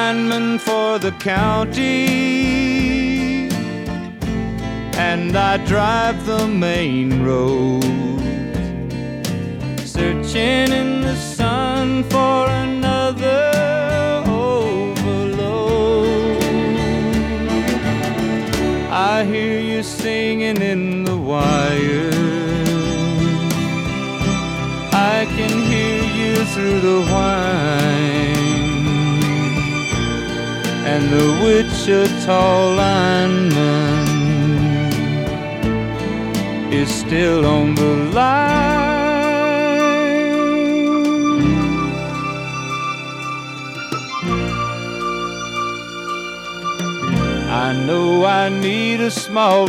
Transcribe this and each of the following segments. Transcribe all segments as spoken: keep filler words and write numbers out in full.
lineman for the county, and I drive the main road, searching in the sun for another overload. I hear you singing in the wire, I can hear you through the whine, and the Wichita lineman is still on the line. I know I need a small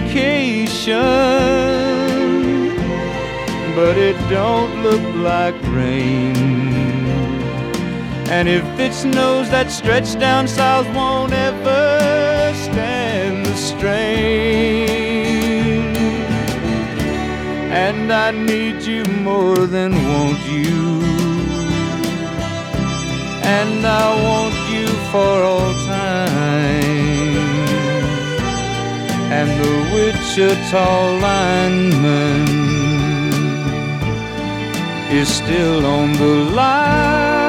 vacation, but it don't look like rain. And if it snows, that stretch down south won't ever stand the strain. And I need you more than want you, and I want you for all time. And the Wichita lineman is still on the line.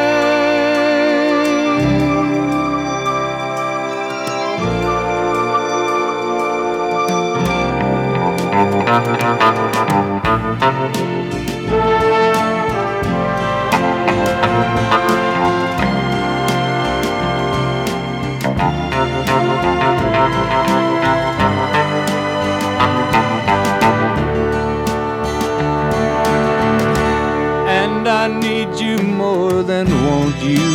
And I need you more than want you,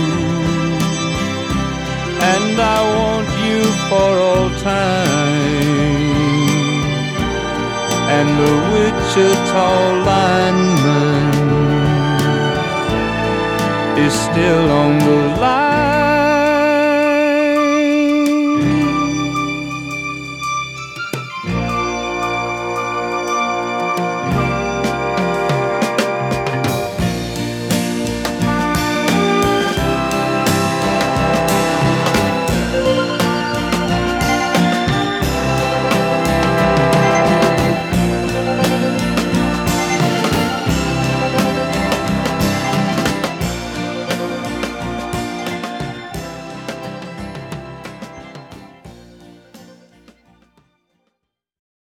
and I want you for all time. And the Wichita lineman is still on the line.